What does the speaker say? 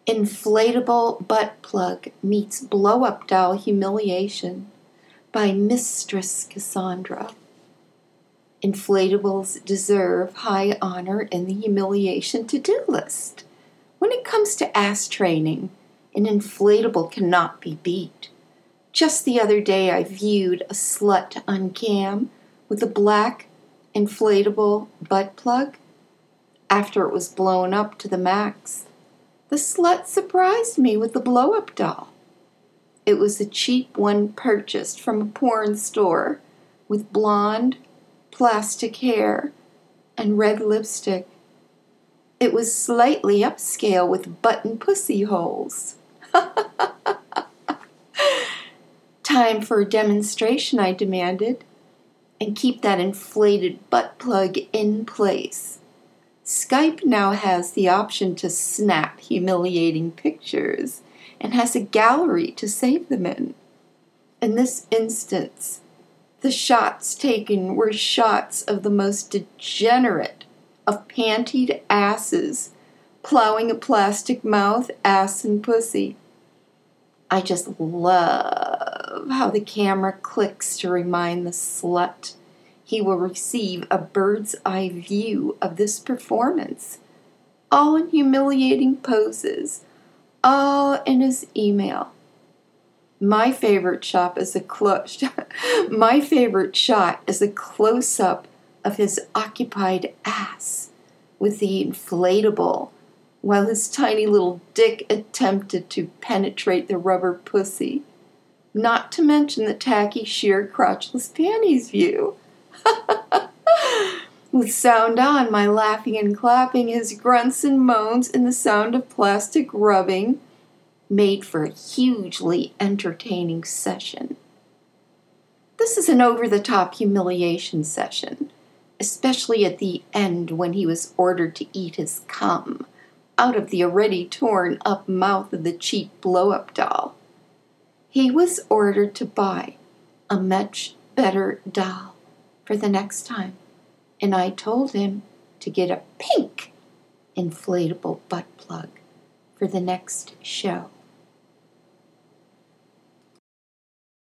Inflatable Butt Plug Meets Blow-Up Doll Humiliation by Mistress Cassandra. Inflatables deserve high honor in the humiliation to-do list. When it comes to ass training, an inflatable cannot be beat. Just the other day I viewed a slut on cam with a black inflatable butt plug. After it was blown up to the max, the slut surprised me with the blow-up doll. It was a cheap one purchased from a porn store with blonde, plastic hair and red lipstick. It was slightly upscale with button pussy holes. Time for a demonstration, I demanded, and keep that inflated butt plug in place. Skype now has the option to snap humiliating pictures and has a gallery to save them in. In this instance, the shots taken were shots of the most degenerate of pantied asses plowing a plastic mouth, ass, and pussy. I just love how the camera clicks to remind the slut he will receive a bird's eye view of this performance, all in humiliating poses, all in his email. My favorite shot is a close-up of his occupied ass with the inflatable, while his tiny little dick attempted to penetrate the rubber pussy, not to mention the tacky, sheer, crotchless panties view. With sound on, my laughing and clapping, his grunts and moans, and the sound of plastic rubbing made for a hugely entertaining session. This is an over-the-top humiliation session, especially at the end when he was ordered to eat his cum out of the already torn-up mouth of the cheap blow-up doll. He was ordered to buy a much better doll for the next time, and I told him to get a pink inflatable butt plug for the next show.